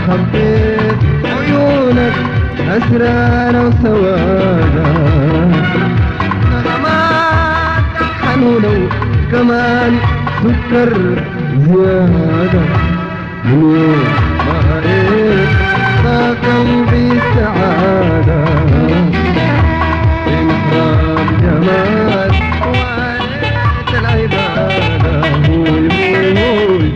حبيت عيونك أسرار وسوادة، نغمات حنونة وكمان سكر زيادة. من يوم ما قريت ضاق قلبي سعادة، انحرام جمال وعليت العبادة. هوي هوي هوي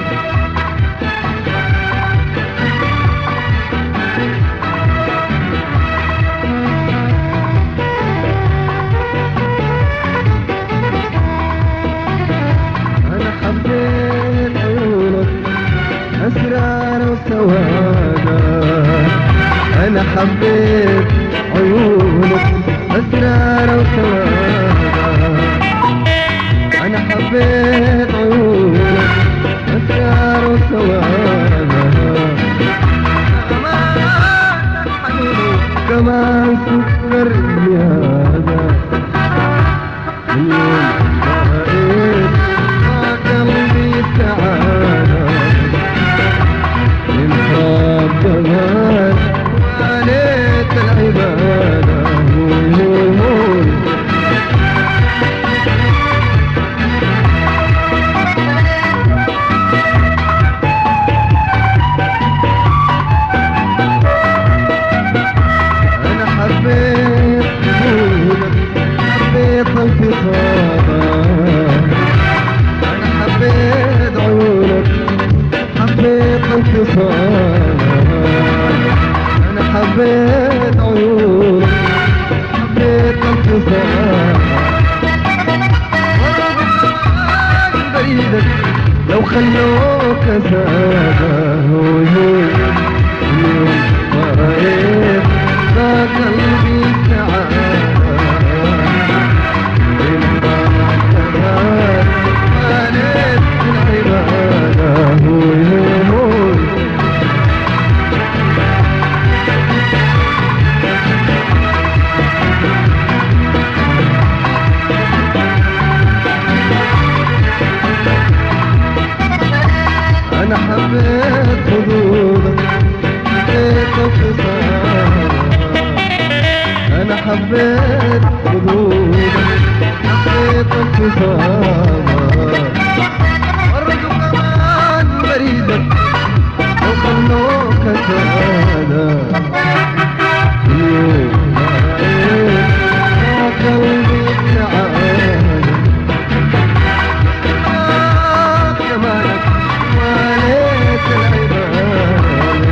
أنا حبيت عيونك أسرار وسوادة، أنا حبيت عيونك أسرار وسوادة، أنا حبيت عيونك أسرار وسوادة، كمان سكر زيادة. من يوم ما قريت ضاق قلبي سعادة، انحرام جمال وعليت العبادة. هوي هوي هوي أنا حبيت عيونك حبيت انفصالك، أنا حبيت عيونك حبيت انفصالك، أنا حبيت عيونك حبيت انفصالك. بريدك لو خلوك سادة. هوي هوي اليوم ما رأيت ضاق قلبي سعادة، انحرام جمال وعليت العبادة. هوي هوي هوي أنا حبيت خدودك حبيت انفصالك، أنا حبيت خدودك حبيت انفصالك. برضو كمان بريدك لو خلوك سادة. اليوم ما رأيت ضاق قلبي سعادة، جمالك وعليك العبادة.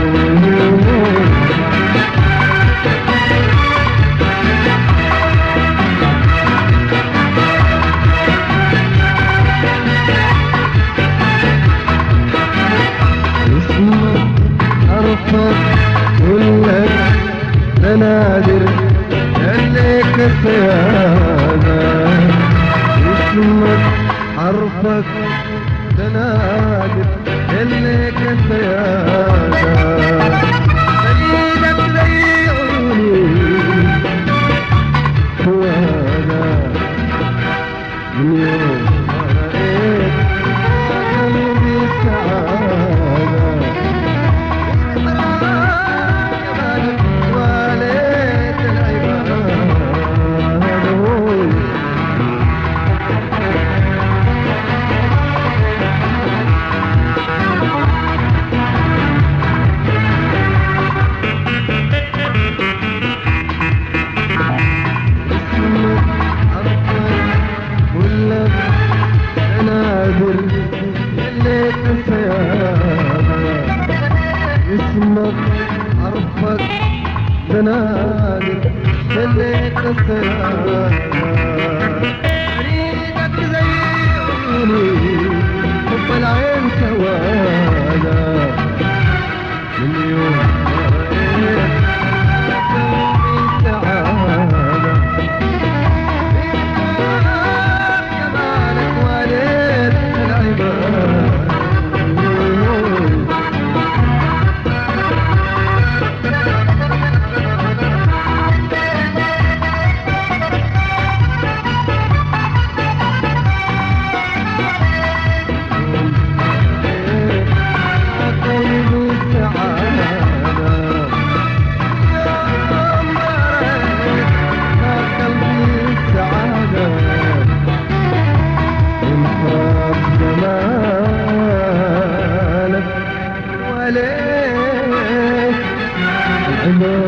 اسمك عرفك كلك تنادر خليك السيادة، اسمك عرفك تنادر خليك السيادة. بريدك زي عيوني هو هذا. من يوم ما رأيت قلبي سعادة، جمالك وعليك العبادة. اسمك عرفك بنادر خليك السيادة. بريدك زي عيوني حب العين سوادة. من يوم ما رأيت قلبي سعادة، جمالك وعليك العبادة. العباد